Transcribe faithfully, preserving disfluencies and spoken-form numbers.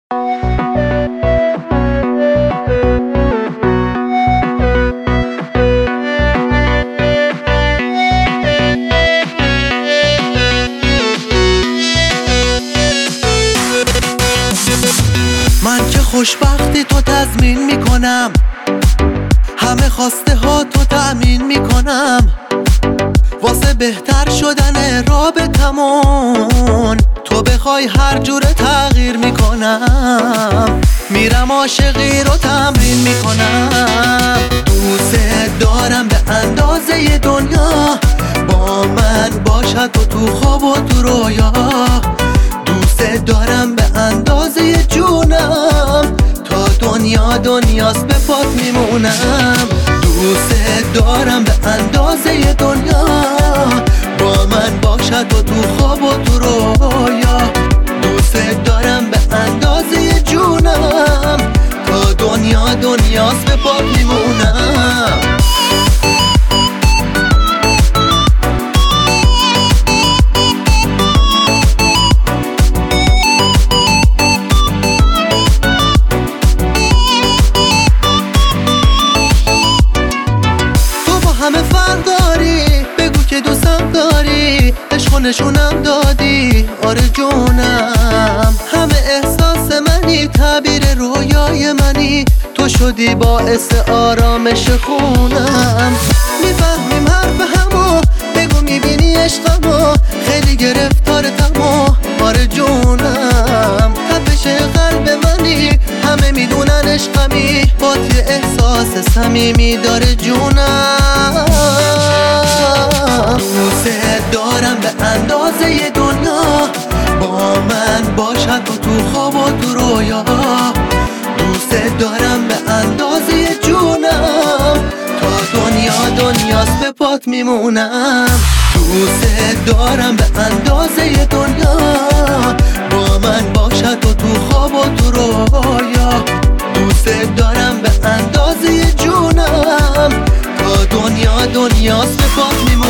من که خوشبختی تو تضمین میکنم، همه خواسته ها تو تأمین میکنم، واسه بهتر شدن رابطمون تو بخوای هر جوره تغییر میکنم، میرم عاشقی رو تمرین میکنم. دوست دارم به اندازه دنیا، با من باشد تو تو خواب و تو رویا. دوست دارم به اندازه جونم، تا دنیا دنیاست به پات میمونم. دوست دارم به اندازه دنیا، با من باشد و تو خواب و تو رویا. دوست دارم به اندازه جونم، تا دنیا دنیاست به پات میمونم. همه فرق داری، بگو که دوستم داری، عشق و نشونم دادی، آره جونم. همه احساس منی، تعبیر رویای منی، تو شدی باعث آرامش خونم. میفهمیم حرف همو، بگو میبینی عشقمو، خیلی گرفتارتمو، آره جونم. تپش قلب منی، همه میدونن عشقمی، با یه احساس صمیمی داره جونم. دوست دارم به اندازه دنیا، با من باشد تو تو خواب و تو رویا. دوست دارم به اندازه جونم، تا دنیا دنیاست به پات میمونم. دوست دارم به اندازه دنیا، با من باشد تو تو خواب و تو رویا. دوست دارم به اندازه جونم، تا دنیا دنیاست به پات میمونم.